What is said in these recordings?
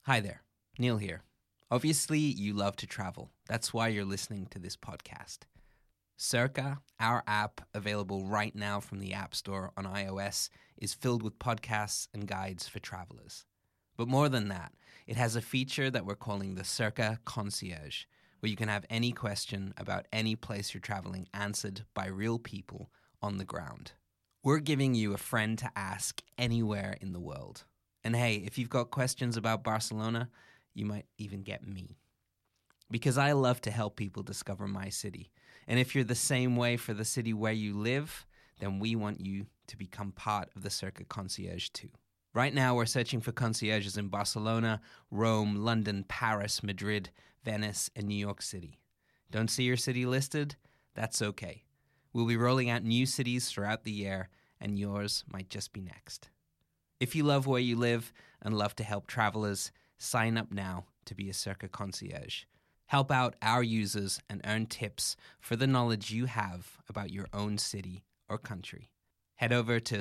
Hi there, Neil here. Obviously, you love to travel. That's why you're listening to this podcast. Circa, our app available right now from the App Store on iOS, is filled with podcasts and guides for travelers. But more than that, it has a feature that we're calling the Circa Concierge, where you can have any question about any place you're traveling answered by real people on the ground. We're giving you a friend to ask anywhere in the world. And hey, if you've got questions about Barcelona, you might even get me. Because I love to help people discover my city. And if you're the same way for the city where you live, then we want you to become part of the Circa Concierge too. Right now, we're searching for concierges in Barcelona, Rome, London, Paris, Madrid, Venice, and New York City. Don't see your city listed? That's okay. We'll be rolling out new cities throughout the year, and yours might just be next. If you love where you live and love to help travelers, sign up now to be a Circa Concierge. Help out our users and earn tips for the knowledge you have about your own city or country. Head over to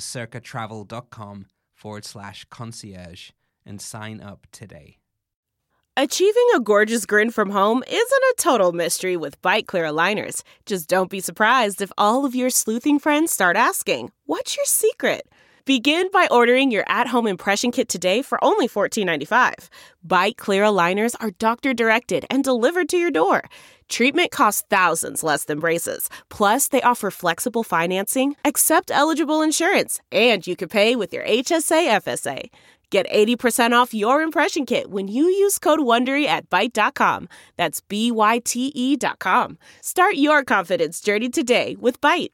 circatravel.com/concierge and sign up today. Achieving a gorgeous grin from home isn't a total mystery with Byte Clear aligners. Just don't be surprised if all of your sleuthing friends start asking, "What's your secret?" Begin by ordering your at-home impression kit today for only $14.95. Byte Clear aligners are doctor-directed and delivered to your door. Treatment costs thousands less than braces. Plus, they offer flexible financing, accept eligible insurance, and you can pay with your HSA FSA. Get 80% off your impression kit when you use code WONDERY at Byte.com. That's BYTE.com. Start your confidence journey today with Byte.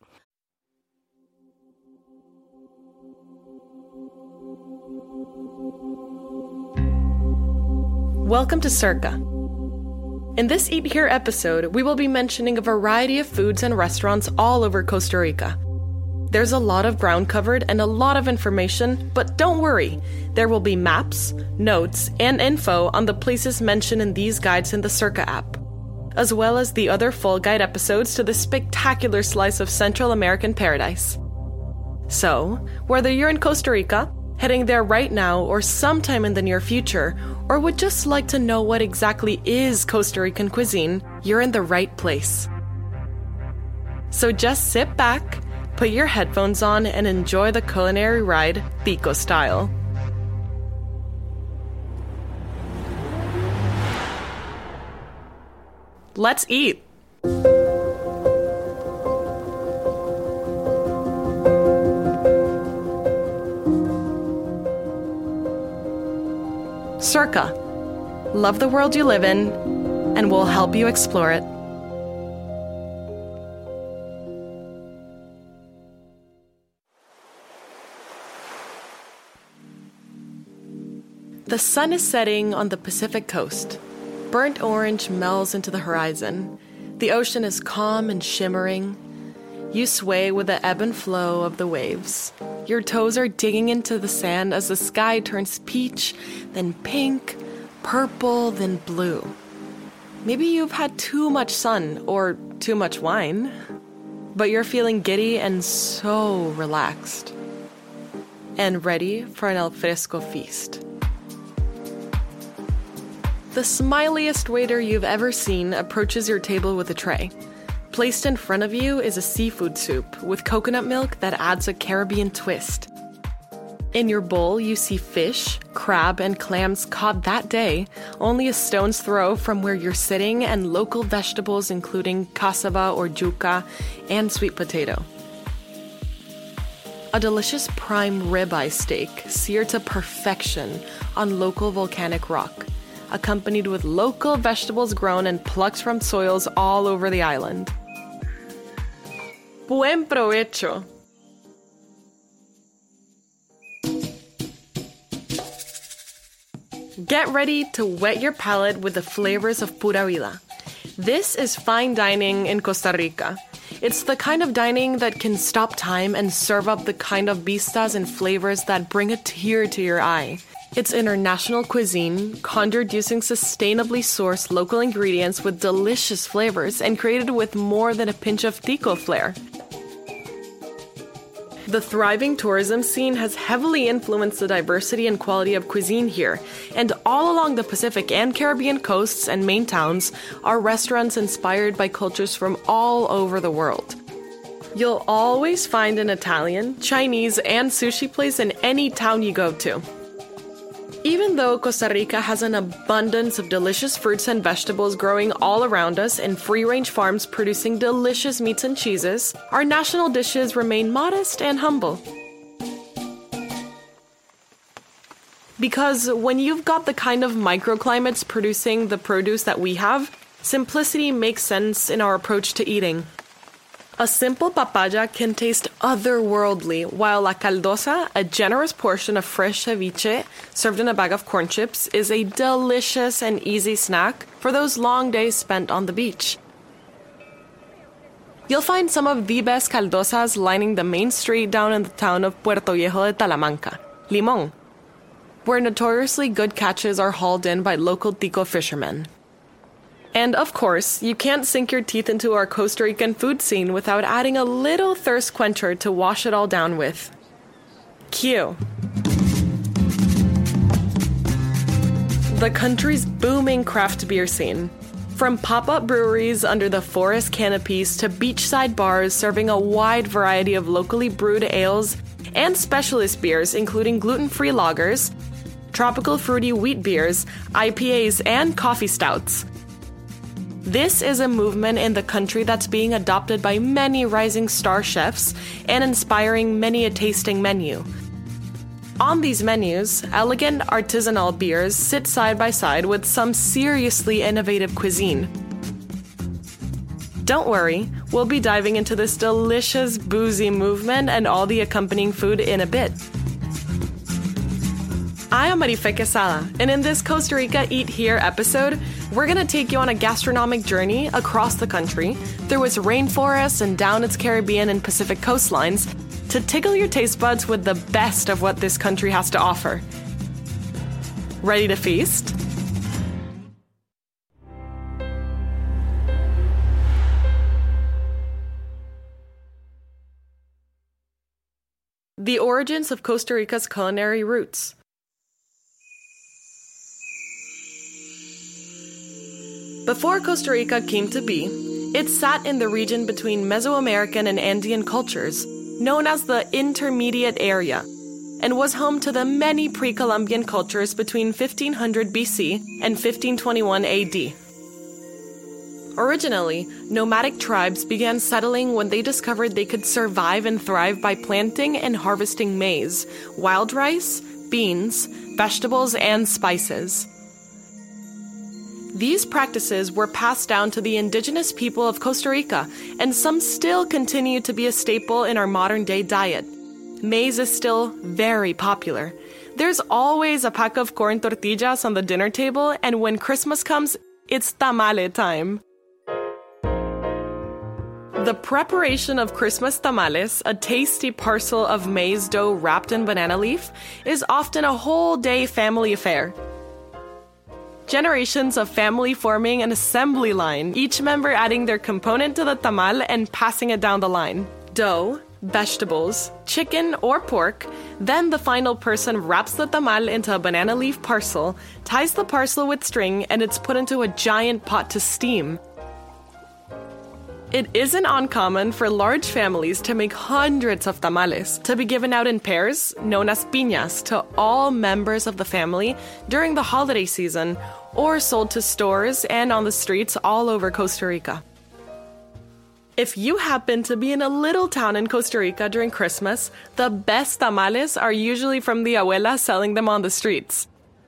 Welcome to Circa. In this Eat Here episode, we will be mentioning a variety of foods and restaurants all over Costa Rica. There's a lot of ground covered and a lot of information, but don't worry. There will be maps, notes, and info on the places mentioned in these guides in the Circa app, as well as the other full guide episodes to this spectacular slice of Central American paradise. So, whether you're in Costa Rica, heading there right now or sometime in the near future, or would just like to know what exactly is Costa Rican cuisine, you're in the right place. So just sit back, put your headphones on, and enjoy the culinary ride Tico style. Let's eat! Circa. Love the world you live in, and we'll help you explore it. The sun is setting on the Pacific coast. Burnt orange melts into the horizon. The ocean is calm and shimmering. You sway with the ebb and flow of the waves. Your toes are digging into the sand as the sky turns peach, then pink, purple, then blue. Maybe you've had too much sun or too much wine, but you're feeling giddy and so relaxed and ready for an alfresco feast. The smiliest waiter you've ever seen approaches your table with a tray. Placed in front of you is a seafood soup with coconut milk that adds a Caribbean twist. In your bowl, you see fish, crab, and clams caught that day, only a stone's throw from where you're sitting, and local vegetables including cassava or yuca and sweet potato. A delicious prime ribeye steak seared to perfection on local volcanic rock, accompanied with local vegetables grown and plucked from soils all over the island. Buen provecho! Get ready to wet your palate with the flavors of Pura Vida. This is fine dining in Costa Rica. It's the kind of dining that can stop time and serve up the kind of vistas and flavors that bring a tear to your eye. It's international cuisine, conjured using sustainably sourced local ingredients with delicious flavors and created with more than a pinch of tico flair. The thriving tourism scene has heavily influenced the diversity and quality of cuisine here, and all along the Pacific and Caribbean coasts and main towns are restaurants inspired by cultures from all over the world. You'll always find an Italian, Chinese, and sushi place in any town you go to. Even though Costa Rica has an abundance of delicious fruits and vegetables growing all around us and free-range farms producing delicious meats and cheeses, our national dishes remain modest and humble. Because when you've got the kind of microclimates producing the produce that we have, simplicity makes sense in our approach to eating. A simple papaya can taste otherworldly, while la caldosa, a generous portion of fresh ceviche served in a bag of corn chips, is a delicious and easy snack for those long days spent on the beach. You'll find some of the best caldosas lining the main street down in the town of Puerto Viejo de Talamanca, Limón, where notoriously good catches are hauled in by local tico fishermen. And of course, you can't sink your teeth into our Costa Rican food scene without adding a little thirst quencher to wash it all down with. Q. The country's booming craft beer scene. From pop-up breweries under the forest canopies to beachside bars serving a wide variety of locally brewed ales and specialist beers including gluten-free lagers, tropical fruity wheat beers, IPAs, and coffee stouts. This is a movement in the country that's being adopted by many rising star chefs and inspiring many a tasting menu. On these menus, elegant artisanal beers sit side by side with some seriously innovative cuisine. Don't worry, we'll be diving into this delicious boozy movement and all the accompanying food in a bit. I am Marife Quesada, and in this Costa Rica Eat Here episode, we're going to take you on a gastronomic journey across the country, through its rainforests and down its Caribbean and Pacific coastlines, to tickle your taste buds with the best of what this country has to offer. Ready to feast? The origins of Costa Rica's culinary roots. Before Costa Rica came to be, it sat in the region between Mesoamerican and Andean cultures, known as the Intermediate Area, and was home to the many pre-Columbian cultures between 1500 BC and 1521 AD. Originally, nomadic tribes began settling when they discovered they could survive and thrive by planting and harvesting maize, wild rice, beans, vegetables, and spices. These practices were passed down to the indigenous people of Costa Rica, and some still continue to be a staple in our modern-day diet. Maize is still very popular. There's always a pack of corn tortillas on the dinner table, and when Christmas comes, it's tamale time. The preparation of Christmas tamales, a tasty parcel of maize dough wrapped in banana leaf, is often a whole-day family affair. Generations of family forming an assembly line, each member adding their component to the tamal and passing it down the line. Dough, vegetables, chicken or pork, then the final person wraps the tamal into a banana leaf parcel, ties the parcel with string, and it's put into a giant pot to steam. It isn't uncommon for large families to make hundreds of tamales to be given out in pairs, known as piñas, to all members of the family during the holiday season, or sold to stores and on the streets all over Costa Rica. If you happen to be in a little town in Costa Rica during Christmas, the best tamales are usually from the abuela selling them on the streets.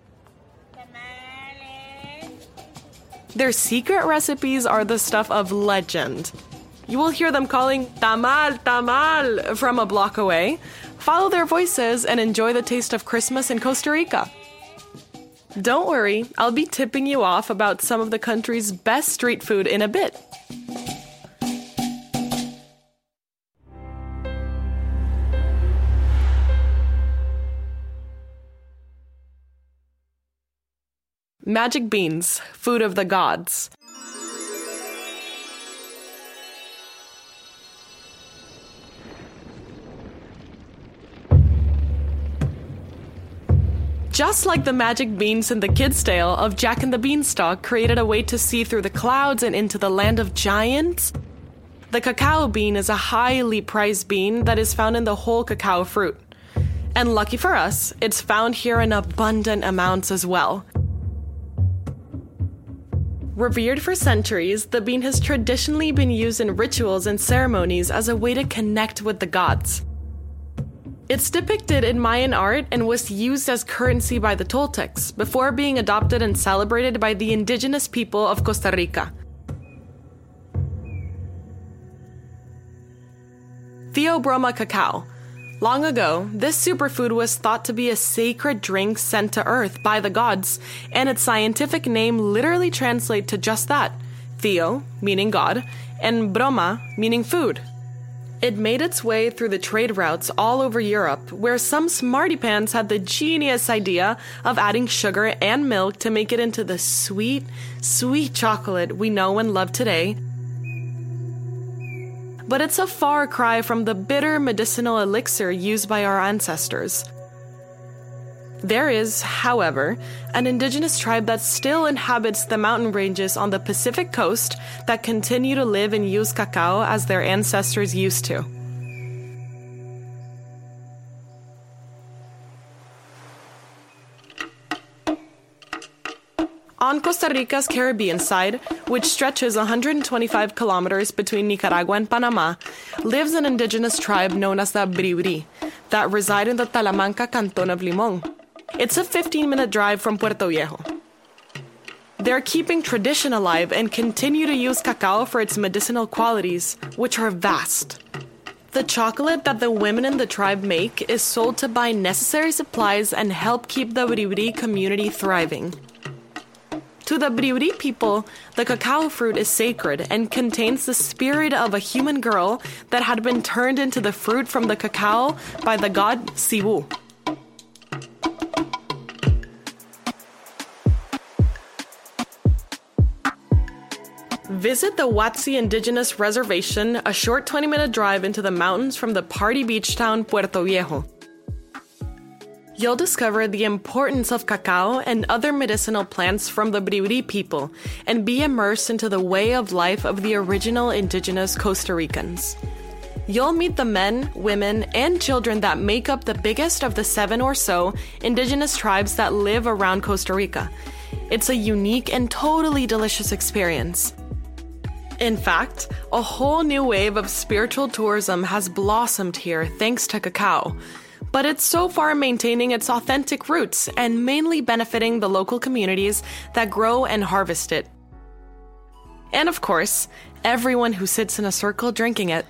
Their secret recipes are the stuff of legend. You will hear them calling tamal, tamal from a block away. Follow their voices and enjoy the taste of Christmas in Costa Rica. Don't worry, I'll be tipping you off about some of the country's best street food in a bit. Magic beans, food of the gods. Just like the magic beans in the kid's tale of Jack and the Beanstalk created a way to see through the clouds and into the land of giants, the cacao bean is a highly prized bean that is found in the whole cacao fruit. And lucky for us, it's found here in abundant amounts as well. Revered for centuries, the bean has traditionally been used in rituals and ceremonies as a way to connect with the gods. It's depicted in Mayan art and was used as currency by the Toltecs before being adopted and celebrated by the indigenous people of Costa Rica. Theobroma cacao. Long ago, this superfood was thought to be a sacred drink sent to Earth by the gods, and its scientific name literally translates to just that: Theo, meaning God, and broma, meaning food. It made its way through the trade routes all over Europe, where some smartypants had the genius idea of adding sugar and milk to make it into the sweet, sweet chocolate we know and love today. But it's a far cry from the bitter medicinal elixir used by our ancestors. There is, however, an indigenous tribe that still inhabits the mountain ranges on the Pacific coast that continue to live and use cacao as their ancestors used to. On Costa Rica's Caribbean side, which stretches 125 kilometers between Nicaragua and Panama, lives an indigenous tribe known as the Bribri that reside in the Talamanca Canton of Limón. It's a 15-minute drive from Puerto Viejo. They're keeping tradition alive and continue to use cacao for its medicinal qualities, which are vast. The chocolate that the women in the tribe make is sold to buy necessary supplies and help keep the Bribri community thriving. To the Bribri people, the cacao fruit is sacred and contains the spirit of a human girl that had been turned into the fruit from the cacao by the god Sibu. Visit the Huatzí Indigenous Reservation, a short 20-minute drive into the mountains from the party beach town Puerto Viejo. You'll discover the importance of cacao and other medicinal plants from the Bribri people and be immersed into the way of life of the original indigenous Costa Ricans. You'll meet the men, women, and children that make up the biggest of the 7 or so indigenous tribes that live around Costa Rica. It's a unique and totally delicious experience. In fact, a whole new wave of spiritual tourism has blossomed here thanks to cacao, but it's so far maintaining its authentic roots and mainly benefiting the local communities that grow and harvest it. And of course, everyone who sits in a circle drinking it.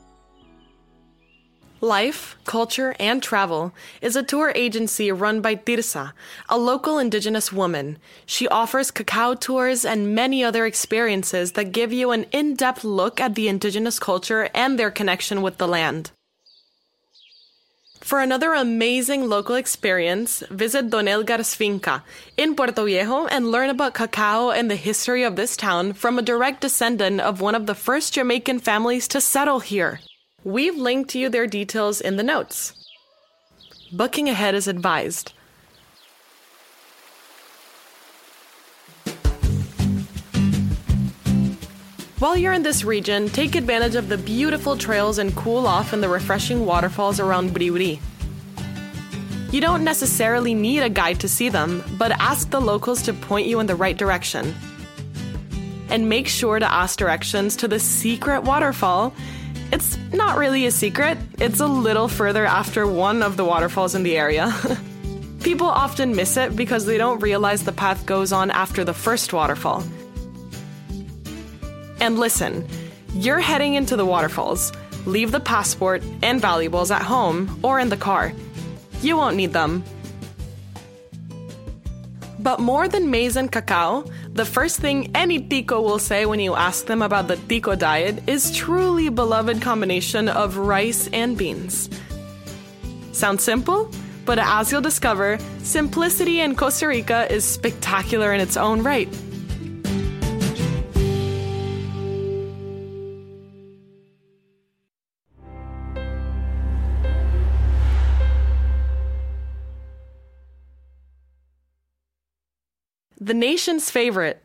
Life, Culture, and Travel is a tour agency run by Tirsa, a local indigenous woman. She offers cacao tours and many other experiences that give you an in-depth look at the indigenous culture and their connection with the land. For another amazing local experience, visit Don Edgar's Finca in Puerto Viejo and learn about cacao and the history of this town from a direct descendant of one of the first Jamaican families to settle here. We've linked you their details in the notes. Booking ahead is advised. While you're in this region, take advantage of the beautiful trails and cool off in the refreshing waterfalls around Bribri. You don't necessarily need a guide to see them, but ask the locals to point you in the right direction. And make sure to ask directions to the secret waterfall. It's not really a secret, it's a little further after one of the waterfalls in the area. People often miss it because they don't realize the path goes on after the first waterfall. And listen, you're heading into the waterfalls. Leave the passport and valuables at home or in the car. You won't need them. But more than maize and cacao, the first thing any tico will say when you ask them about the tico diet is truly beloved combination of rice and beans. Sounds simple? But as you'll discover, simplicity in Costa Rica is spectacular in its own right. the nation's favorite.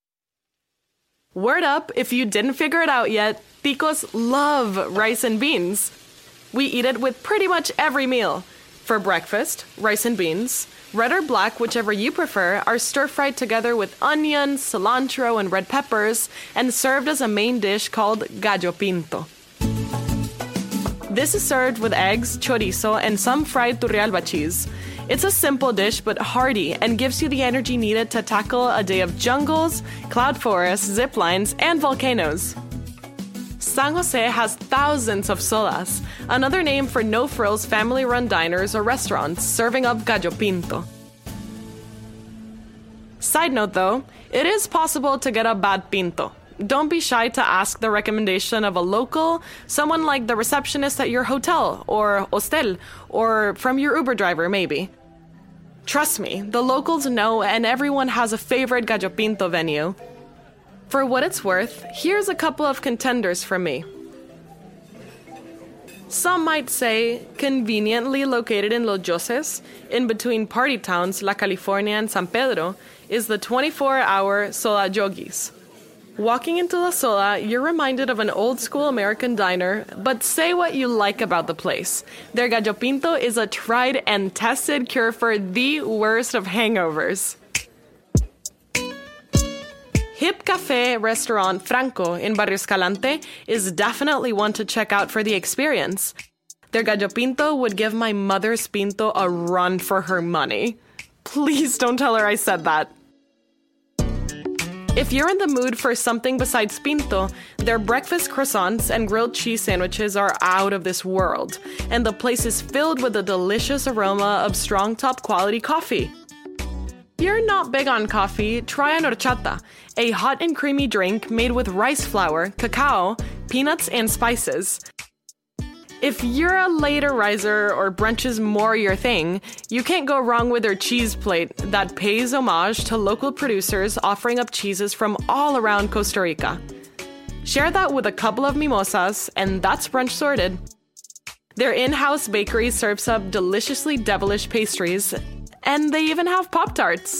Word up if you didn't figure it out yet, Ticos love rice and beans. We eat it with pretty much every meal. For breakfast, rice and beans, red or black, whichever you prefer, are stir-fried together with onions, cilantro, and red peppers, and served as a main dish called gallo pinto. This is served with eggs, chorizo, and some fried Turrialba cheese. It's a simple dish but hearty and gives you the energy needed to tackle a day of jungles, cloud forests, zip lines, and volcanoes. San Jose has thousands of solas, another name for no-frills family-run diners or restaurants serving up gallo pinto. Side note though, it is possible to get a bad pinto. Don't be shy to ask the recommendation of a local, someone like the receptionist at your hotel or hostel, or from your Uber driver maybe. Trust me, the locals know and everyone has a favorite gallo pinto venue. For what it's worth, here's a couple of contenders from me. Some might say, conveniently located in Los Yoses, in between party towns La California and San Pedro, is the 24-hour Sola Yogis. Walking into La Sola, you're reminded of an old-school American diner, but say what you like about the place. Their gallo pinto is a tried and tested cure for the worst of hangovers. Hip Cafe restaurant Franco in Barrio Escalante is definitely one to check out for the experience. Their gallo pinto would give my mother's pinto a run for her money. Please don't tell her I said that. If you're in the mood for something besides pinto, their breakfast croissants and grilled cheese sandwiches are out of this world, and the place is filled with the delicious aroma of strong top quality coffee. If you're not big on coffee, try an horchata, a hot and creamy drink made with rice flour, cacao, peanuts, and spices. If you're a later riser or brunch is more your thing, you can't go wrong with their cheese plate that pays homage to local producers offering up cheeses from all around Costa Rica. Share that with a couple of mimosas, and that's brunch sorted. Their in-house bakery serves up deliciously devilish pastries, and they even have Pop-Tarts.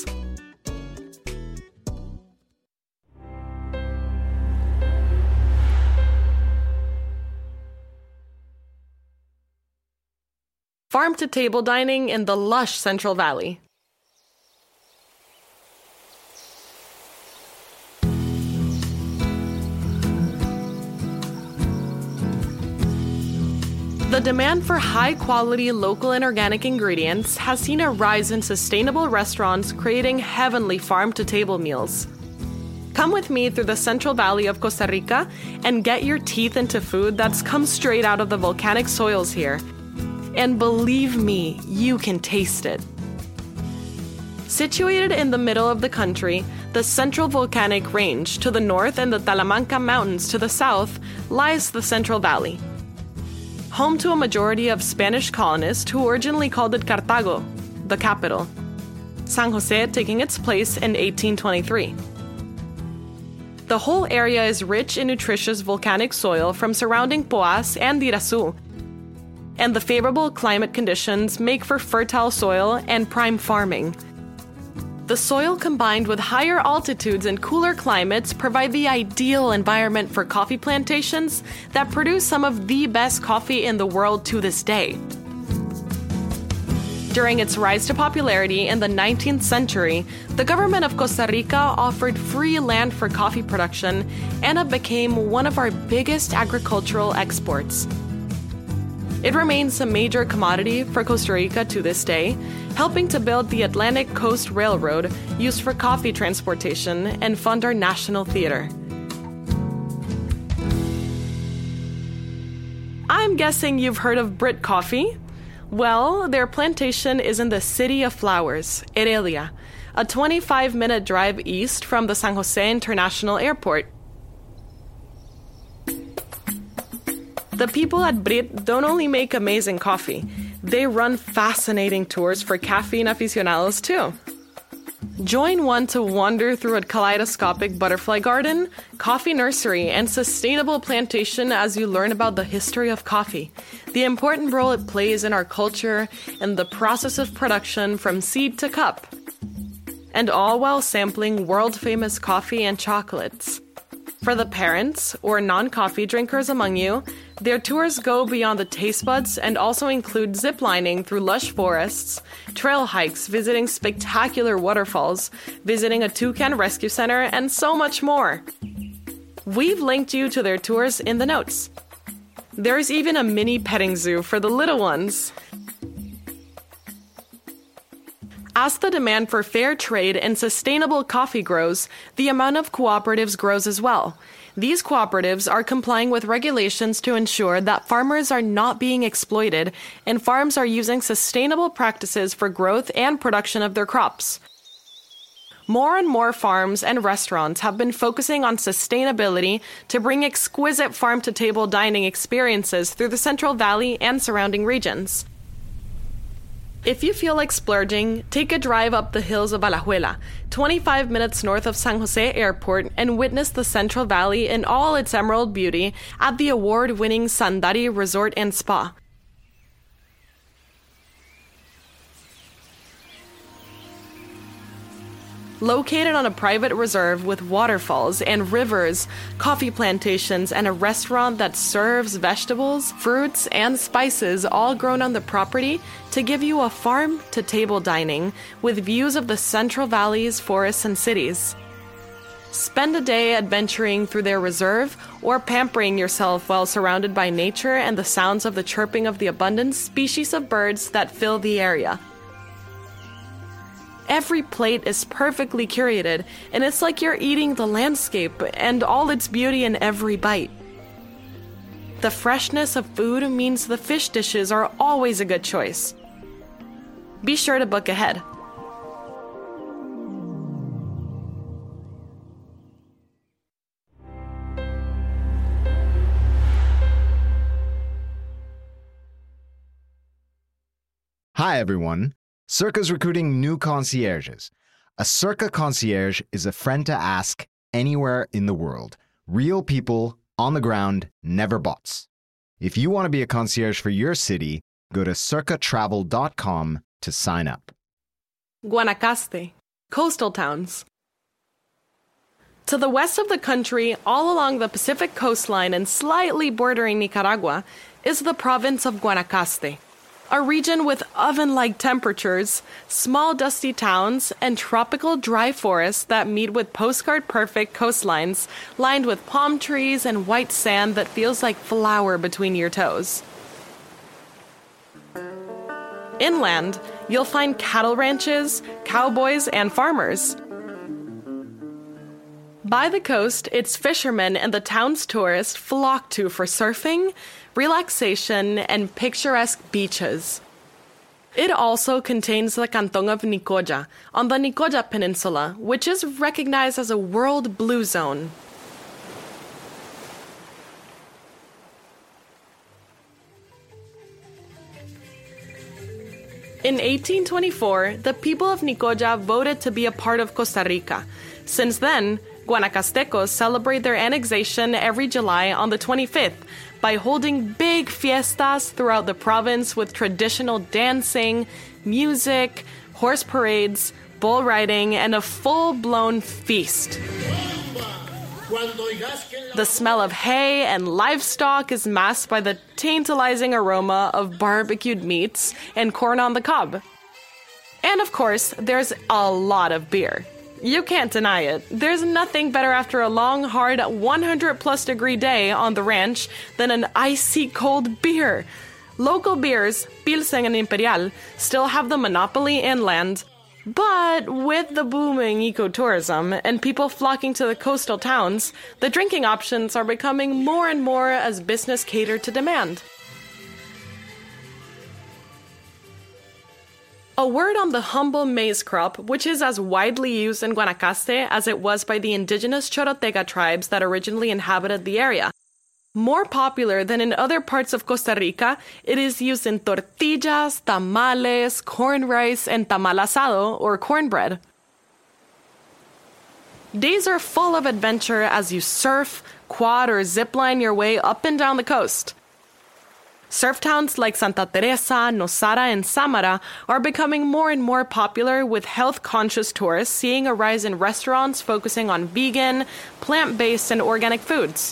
Farm-to-table dining in the lush Central Valley. The demand for high-quality local and organic ingredients has seen a rise in sustainable restaurants creating heavenly farm-to-table meals. Come with me through the Central Valley of Costa Rica and get your teeth into food that's come straight out of the volcanic soils here. And believe me, you can taste it. Situated in the middle of the country, the Central Volcanic Range to the north and the Talamanca Mountains to the south lies the Central Valley. Home to a majority of Spanish colonists who originally called it Cartago, the capital. San Jose taking its place in 1823. The whole area is rich in nutritious volcanic soil from surrounding Poás and Irazu, and the favorable climate conditions make for fertile soil and prime farming. The soil combined with higher altitudes and cooler climates provide the ideal environment for coffee plantations that produce some of the best coffee in the world to this day. During its rise to popularity in the 19th century, the government of Costa Rica offered free land for coffee production, and it became one of our biggest agricultural exports. It remains a major commodity for Costa Rica to this day, helping to build the Atlantic Coast Railroad used for coffee transportation and fund our national theater. I'm guessing you've heard of Brit Coffee? Well, their plantation is in the City of Flowers, Heredia, a 25-minute drive east from the San Jose International Airport. The people at Brit don't only make amazing coffee, they run fascinating tours for caffeine aficionados too. Join one to wander through a kaleidoscopic butterfly garden, coffee nursery, and sustainable plantation as you learn about the history of coffee, the important role it plays in our culture, and the process of production from seed to cup. and all while sampling world-famous coffee and chocolates. For the parents or non-coffee drinkers among you, their tours go beyond the taste buds and also include ziplining through lush forests, trail hikes, visiting spectacular waterfalls, visiting a toucan rescue center, and so much more. We've linked you to their tours in the notes. There's even a mini petting zoo for the little ones. As the demand for fair trade and sustainable coffee grows, the amount of cooperatives grows as well. These cooperatives are complying with regulations to ensure that farmers are not being exploited and farms are using sustainable practices for growth and production of their crops. More and more farms and restaurants have been focusing on sustainability to bring exquisite farm-to-table dining experiences through the Central Valley and surrounding regions. If you feel like splurging, take a drive up the hills of Alajuela, 25 minutes north of San Jose Airport, and witness the Central Valley in all its emerald beauty at the award-winning Sandari Resort and Spa. Located on a private reserve with waterfalls and rivers, coffee plantations, and a restaurant that serves vegetables, fruits, and spices all grown on the property to give you a farm-to-table dining with views of the Central Valley's forests and cities. Spend a day adventuring through their reserve or pampering yourself while surrounded by nature and the sounds of the chirping of the abundant species of birds that fill the area. Every plate is perfectly curated, and it's like you're eating the landscape and all its beauty in every bite. The freshness of food means the fish dishes are always a good choice. Be sure to book ahead. Hi everyone. Circa's recruiting new concierges. A Circa concierge is a friend to ask anywhere in the world. Real people, on the ground, never bots. If you want to be a concierge for your city, go to circatravel.com to sign up. Guanacaste, coastal towns. To the west of the country, all along the Pacific coastline and slightly bordering Nicaragua, is the province of Guanacaste. A region with oven-like temperatures, small dusty towns, and tropical dry forests that meet with postcard-perfect coastlines lined with palm trees and white sand that feels like flour between your toes. Inland, you'll find cattle ranches, cowboys, and farmers. By the coast, it's fishermen and the town's tourists flock to for surfing, relaxation, and picturesque beaches. It also contains the Canton of Nicoya, on the Nicoya Peninsula, which is recognized as a World Blue Zone. In 1824, the people of Nicoya voted to be a part of Costa Rica. Since then, Guanacastecos celebrate their annexation every July on the 25th by holding big fiestas throughout the province with traditional dancing, music, horse parades, bull riding, and a full-blown feast. The smell of hay and livestock is masked by the tantalizing aroma of barbecued meats and corn on the cob. And of course, there's a lot of beer. You can't deny it. There's nothing better after a long, hard 100-plus degree day on the ranch than an icy cold beer. Local beers, Pilsen and Imperial, still have the monopoly inland. But with the booming ecotourism and people flocking to the coastal towns, the drinking options are becoming more and more as business cater to demand. A word on the humble maize crop, which is as widely used in Guanacaste as it was by the indigenous Chorotega tribes that originally inhabited the area. More popular than in other parts of Costa Rica, it is used in tortillas, tamales, corn rice, and tamal asado, or cornbread. Days are full of adventure as you surf, quad, or zipline your way up and down the coast. Surf towns like Santa Teresa, Nosara, and Samara are becoming more and more popular, with health-conscious tourists seeing a rise in restaurants focusing on vegan, plant-based, and organic foods.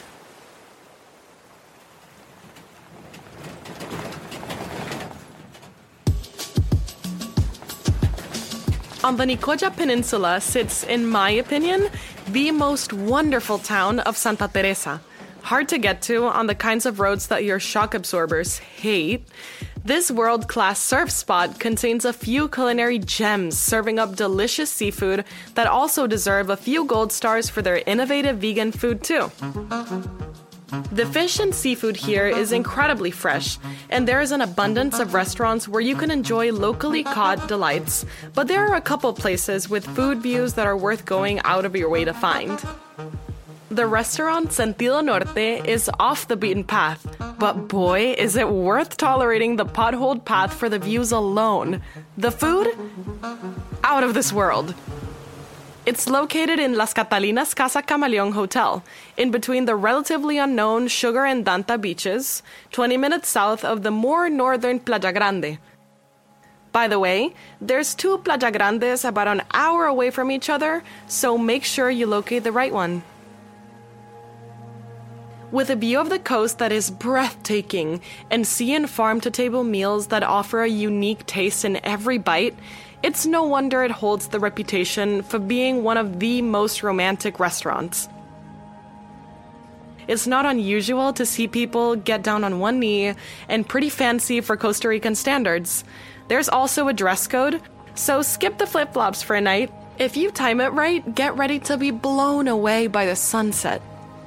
On the Nicoya Peninsula sits, in my opinion, the most wonderful town of Santa Teresa. Hard to get to on the kinds of roads that your shock absorbers hate, this world-class surf spot contains a few culinary gems serving up delicious seafood that also deserve a few gold stars for their innovative vegan food too. The fish and seafood here is incredibly fresh, and there is an abundance of restaurants where you can enjoy locally caught delights, but there are a couple places with food views that are worth going out of your way to find. The restaurant Sentido Norte is off the beaten path, but boy, is it worth tolerating the potholed path for the views alone. The food? Out of this world. It's located in Las Catalinas Casa Camaleón Hotel, in between the relatively unknown Sugar and Danta beaches, 20 minutes south of the more northern Playa Grande. By the way, there's two Playa Grandes about an hour away from each other, so make sure you locate the right one. With a view of the coast that is breathtaking and sea and farm-to-table meals that offer a unique taste in every bite, it's no wonder it holds the reputation for being one of the most romantic restaurants. It's not unusual to see people get down on one knee, and pretty fancy for Costa Rican standards. There's also a dress code, so skip the flip-flops for a night. If you time it right, get ready to be blown away by the sunset.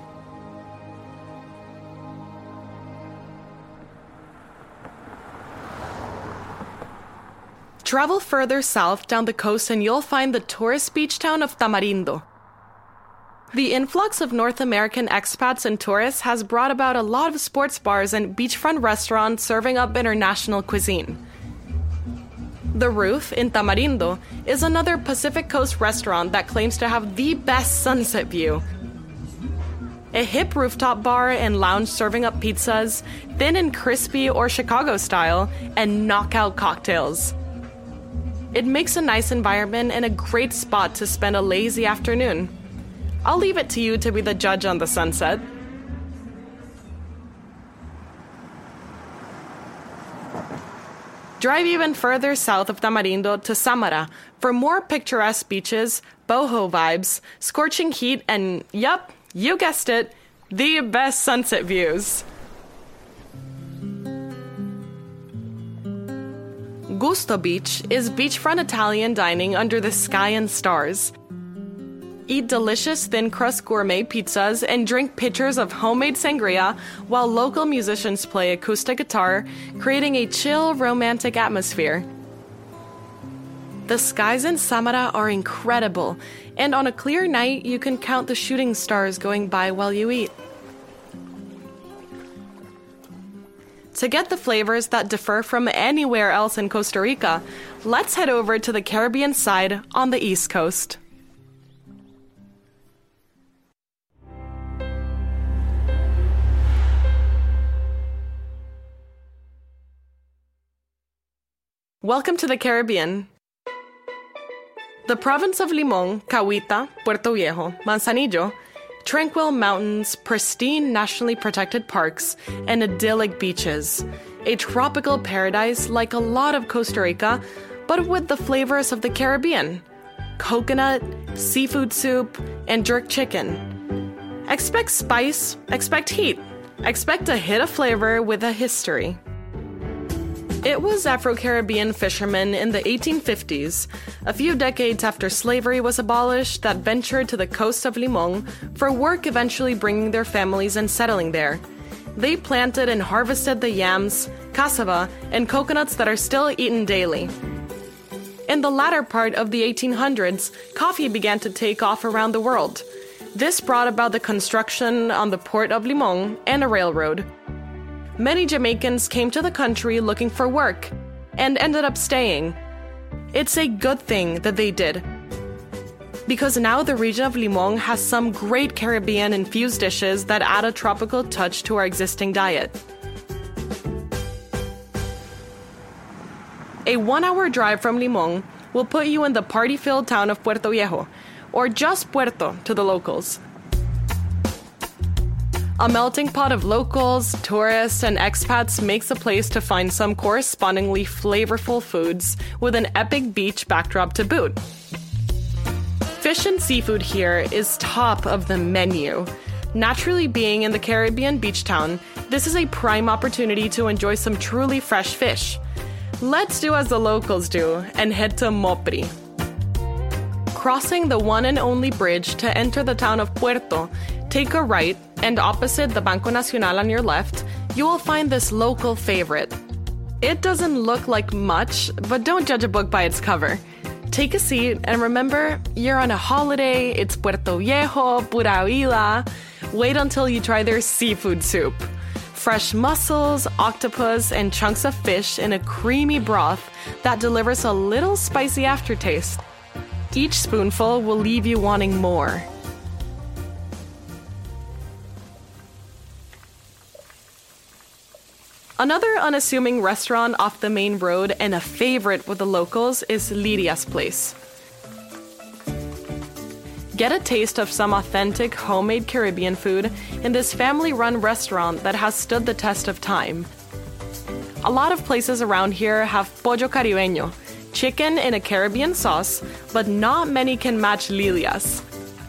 Travel further south down the coast and you'll find the tourist beach town of Tamarindo. The influx of North American expats and tourists has brought about a lot of sports bars and beachfront restaurants serving up international cuisine. The Roof in Tamarindo is another Pacific Coast restaurant that claims to have the best sunset view. A hip rooftop bar and lounge serving up pizzas, thin and crispy or Chicago style, and knockout cocktails. It makes a nice environment and a great spot to spend a lazy afternoon. I'll leave it to you to be the judge on the sunset. Drive even further south of Tamarindo to Samara for more picturesque beaches, boho vibes, scorching heat, and yup, you guessed it, the best sunset views. Gusto Beach is beachfront Italian dining under the sky and stars. Eat delicious thin-crust gourmet pizzas and drink pitchers of homemade sangria while local musicians play acoustic guitar, creating a chill, romantic atmosphere. The skies in Samara are incredible, and on a clear night, you can count the shooting stars going by while you eat. To get the flavors that differ from anywhere else in Costa Rica, let's head over to the Caribbean side on the East Coast. Welcome to the Caribbean. The province of Limón, Cahuita, Puerto Viejo, Manzanillo, tranquil mountains, pristine nationally protected parks, and idyllic beaches. A tropical paradise like a lot of Costa Rica, but with the flavors of the Caribbean. Coconut, seafood soup, and jerk chicken. Expect spice, expect heat, expect a hit of flavor with a history. It was Afro-Caribbean fishermen in the 1850s, a few decades after slavery was abolished, that ventured to the coast of Limón for work, eventually bringing their families and settling there. They planted and harvested the yams, cassava, and coconuts that are still eaten daily. In the latter part of the 1800s, coffee began to take off around the world. This brought about the construction on the port of Limón and a railroad. Many Jamaicans came to the country looking for work and ended up staying. It's a good thing that they did, because now the region of Limón has some great Caribbean-infused dishes that add a tropical touch to our existing diet. A 1-hour drive from Limón will put you in the party-filled town of Puerto Viejo, or just Puerto to the locals. A melting pot of locals, tourists, and expats makes a place to find some correspondingly flavorful foods with an epic beach backdrop to boot. Fish and seafood here is top of the menu. Naturally being in the Caribbean beach town, this is a prime opportunity to enjoy some truly fresh fish. Let's do as the locals do and head to Mopri. Crossing the one and only bridge to enter the town of Puerto, take a right, and opposite the Banco Nacional on your left, you will find this local favorite. It doesn't look like much, but don't judge a book by its cover. Take a seat and remember, you're on a holiday, it's Puerto Viejo, pura vida. Wait until you try their seafood soup. Fresh mussels, octopus, and chunks of fish in a creamy broth that delivers a little spicy aftertaste. Each spoonful will leave you wanting more. Another unassuming restaurant off the main road and a favorite with the locals is Lydia's Place. Get a taste of some authentic homemade Caribbean food in this family-run restaurant that has stood the test of time. A lot of places around here have pollo caribeño, chicken in a Caribbean sauce, but not many can match Lydia's.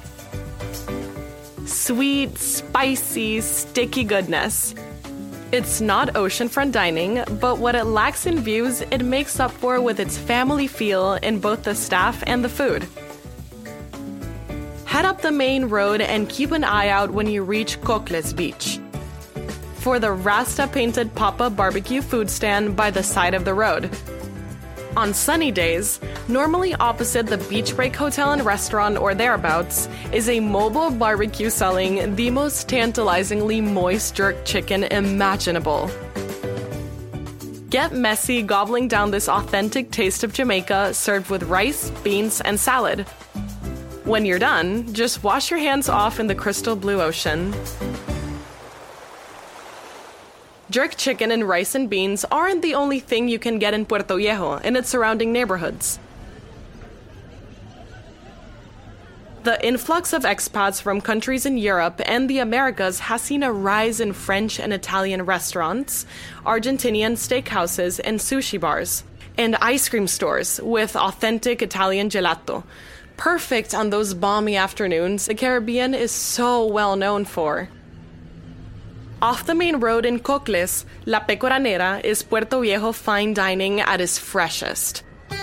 Sweet, spicy, sticky goodness. It's not oceanfront dining, but what it lacks in views, it makes up for with its family feel in both the staff and the food. Head up the main road and keep an eye out when you reach Cocles Beach for the Rasta-painted pop-up barbecue food stand by the side of the road. On sunny days, normally opposite the Beach Break Hotel and Restaurant or thereabouts, is a mobile barbecue selling the most tantalizingly moist jerk chicken imaginable. Get messy gobbling down this authentic taste of Jamaica served with rice, beans, and salad. When you're done, just wash your hands off in the crystal blue ocean. Jerk chicken and rice and beans aren't the only thing you can get in Puerto Viejo and its surrounding neighborhoods. The influx of expats from countries in Europe and the Americas has seen a rise in French and Italian restaurants, Argentinian steakhouses and sushi bars, and ice cream stores with authentic Italian gelato. Perfect on those balmy afternoons the Caribbean is so well known for. Off the main road in Cocles, La Pecoranera is Puerto Viejo fine dining at its freshest.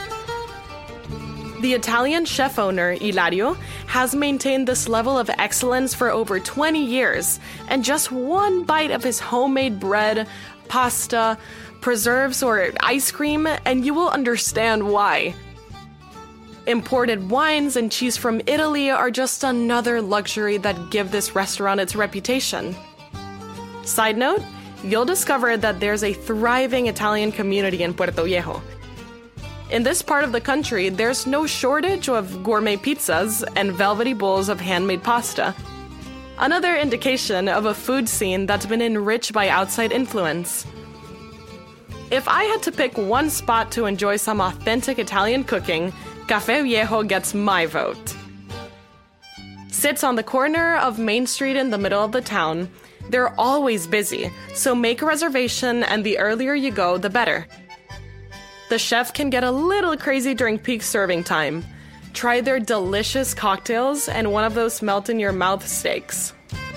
The Italian chef owner, Ilario, has maintained this level of excellence for over 20 years, and just one bite of his homemade bread, pasta, preserves, or ice cream, and you will understand why. Imported wines and cheese from Italy are just another luxury that give this restaurant its reputation. Side note, you'll discover that there's a thriving Italian community in Puerto Viejo. In this part of the country, there's no shortage of gourmet pizzas and velvety bowls of handmade pasta. Another indication of a food scene that's been enriched by outside influence. If I had to pick one spot to enjoy some authentic Italian cooking, Café Viejo gets my vote. Sits on the corner of Main Street in the middle of the town. They're always busy, so make a reservation and the earlier you go, the better. The chef can get a little crazy during peak serving time. Try their delicious cocktails and one of those melt-in-your-mouth steaks.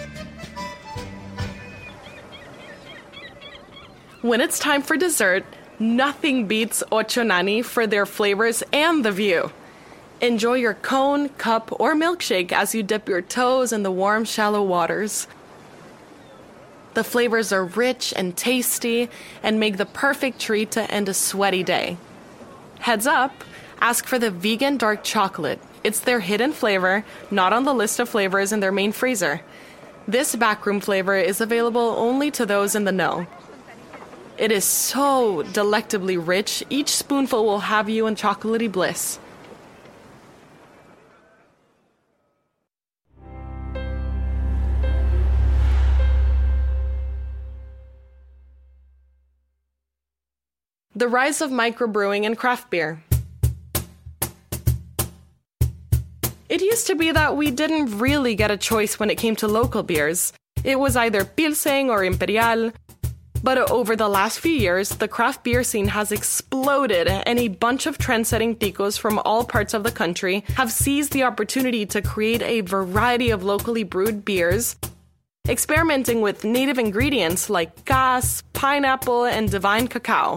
When it's time for dessert, nothing beats Ocho Nani for their flavors and the view. Enjoy your cone, cup, or milkshake as you dip your toes in the warm, shallow waters. The flavors are rich and tasty and make the perfect treat to end a sweaty day. Heads up, ask for the vegan dark chocolate. It's their hidden flavor, not on the list of flavors in their main freezer. This backroom flavor is available only to those in the know. It is so delectably rich, each spoonful will have you in chocolatey bliss. The rise of microbrewing and craft beer. It used to be that we didn't really get a choice when it came to local beers. It was either Pilsen or Imperial. But over the last few years, the craft beer scene has exploded, and a bunch of trend-setting ticos from all parts of the country have seized the opportunity to create a variety of locally brewed beers, experimenting with native ingredients like gas, pineapple, and divine cacao.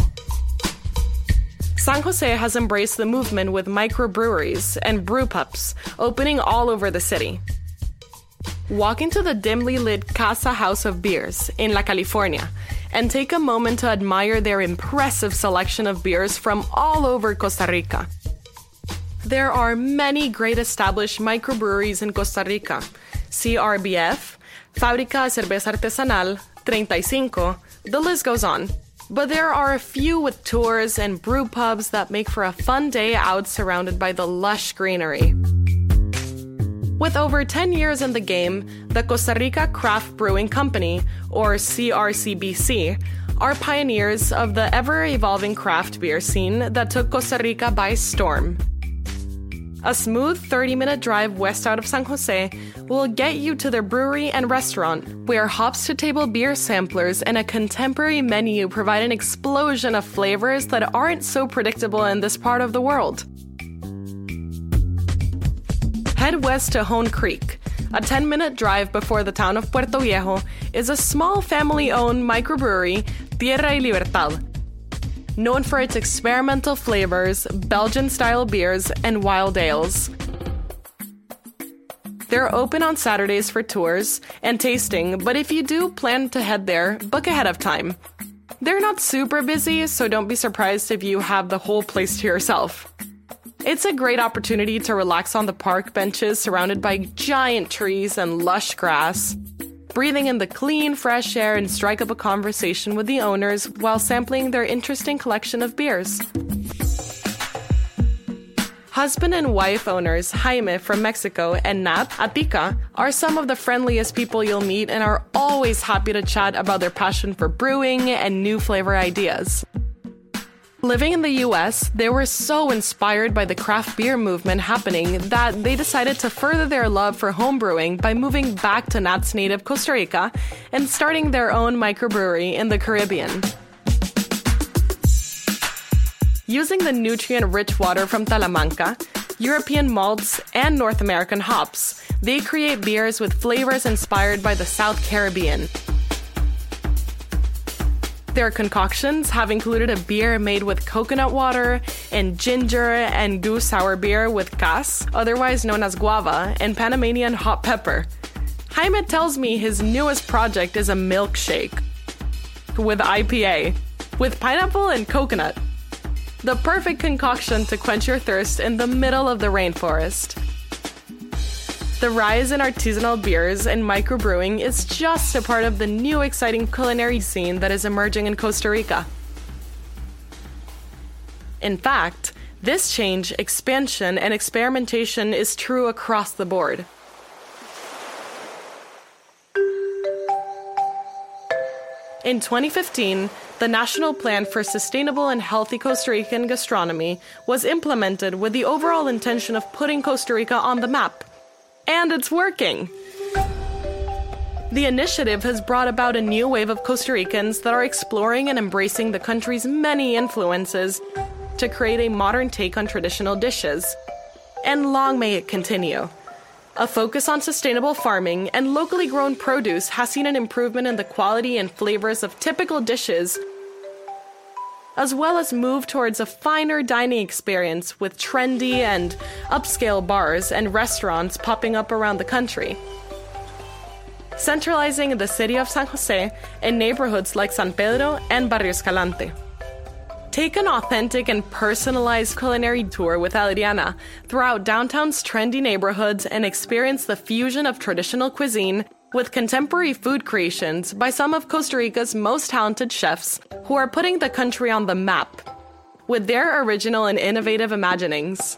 San Jose has embraced the movement with microbreweries and brew pubs opening all over the city. Walk into the dimly lit Casa House of Beers in La California and take a moment to admire their impressive selection of beers from all over Costa Rica. There are many great established microbreweries in Costa Rica: CRBF, Fábrica de Cerveza Artesanal, 35, the list goes on. But there are a few with tours and brew pubs that make for a fun day out surrounded by the lush greenery. With over 10 years in the game, the Costa Rica Craft Brewing Company, or CRCBC, are pioneers of the ever-evolving craft beer scene that took Costa Rica by storm. A smooth 30-minute drive west out of San Jose will get you to their brewery and restaurant, where hops-to-table beer samplers and a contemporary menu provide an explosion of flavors that aren't so predictable in this part of the world. Head west to Hone Creek. A 10-minute drive before the town of Puerto Viejo is a small family-owned microbrewery, Tierra y Libertad, known for its experimental flavors, Belgian-style beers, and wild ales. They're open on Saturdays for tours and tasting, but if you do plan to head there, book ahead of time. They're not super busy, so don't be surprised if you have the whole place to yourself. It's a great opportunity to relax on the park benches surrounded by giant trees and lush grass, breathing in the clean, fresh air and strike up a conversation with the owners while sampling their interesting collection of beers. Husband and wife owners Jaime from Mexico and Nat Atica are some of the friendliest people you'll meet and are always happy to chat about their passion for brewing and new flavor ideas. Living in the US, they were so inspired by the craft beer movement happening that they decided to further their love for homebrewing by moving back to Nat's native Costa Rica and starting their own microbrewery in the Caribbean. Using the nutrient-rich water from Talamanca, European malts, and North American hops, they create beers with flavors inspired by the South Caribbean. Their concoctions have included a beer made with coconut water and ginger and goose sour beer with cas, otherwise known as guava, and Panamanian hot pepper. Jaime tells me his newest project is a milkshake with IPA, with pineapple and coconut. The perfect concoction to quench your thirst in the middle of the rainforest. The rise in artisanal beers and microbrewing is just a part of the new exciting culinary scene that is emerging in Costa Rica. In fact, this change, expansion, and experimentation is true across the board. In 2015, the National Plan for Sustainable and Healthy Costa Rican Gastronomy was implemented with the overall intention of putting Costa Rica on the map. And it's working! The initiative has brought about a new wave of Costa Ricans that are exploring and embracing the country's many influences to create a modern take on traditional dishes. And long may it continue. A focus on sustainable farming and locally grown produce has seen an improvement in the quality and flavors of typical dishes, as well as move towards a finer dining experience with trendy and upscale bars and restaurants popping up around the country, centralizing the city of San Jose in neighborhoods like San Pedro and Barrio Escalante. Take an authentic and personalized culinary tour with Adriana throughout downtown's trendy neighborhoods and experience the fusion of traditional cuisine with contemporary food creations by some of Costa Rica's most talented chefs who are putting the country on the map with their original and innovative imaginings.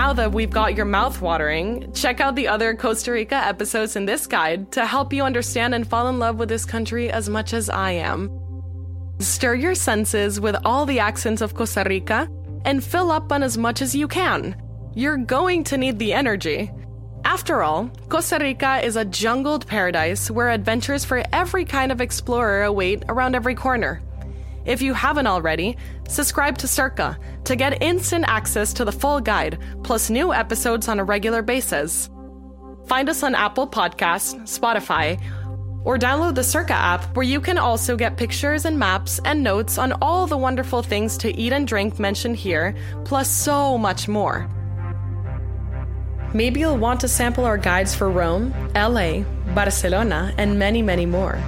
Now that we've got your mouth watering, check out the other Costa Rica episodes in this guide to help you understand and fall in love with this country as much as I am. Stir your senses with all the accents of Costa Rica and fill up on as much as you can. You're going to need the energy. After all, Costa Rica is a jungled paradise where adventures for every kind of explorer await around every corner. If you haven't already, subscribe to Cerca to get instant access to the full guide, plus new episodes on a regular basis. Find us on Apple Podcasts, Spotify, or download the Cerca app where you can also get pictures and maps and notes on all the wonderful things to eat and drink mentioned here, plus so much more. Maybe you'll want to sample our guides for Rome, LA, Barcelona, and many, many more.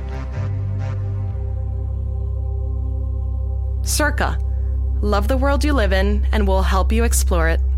Cerca. Love the world you live in, and we'll help you explore it.